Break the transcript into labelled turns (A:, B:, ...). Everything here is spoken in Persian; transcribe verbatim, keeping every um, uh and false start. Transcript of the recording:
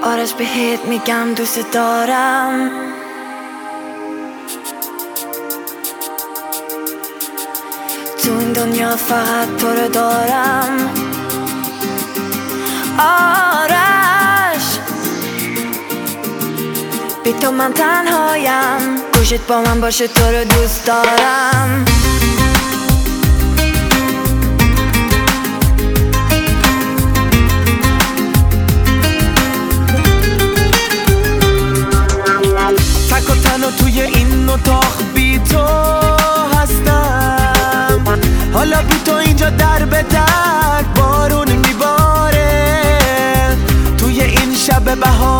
A: آرش بهت میگم دوست دارم. تو این دنیا فقط تو رو دارم. آرش بی تو من تنهایم، گوشت با من باشه تو رو دوست دارم.
B: تک و تنها توی این اتاق بی تو هستم. حالا بی تو اینجا در به در بارون میباره. توی این شب بهار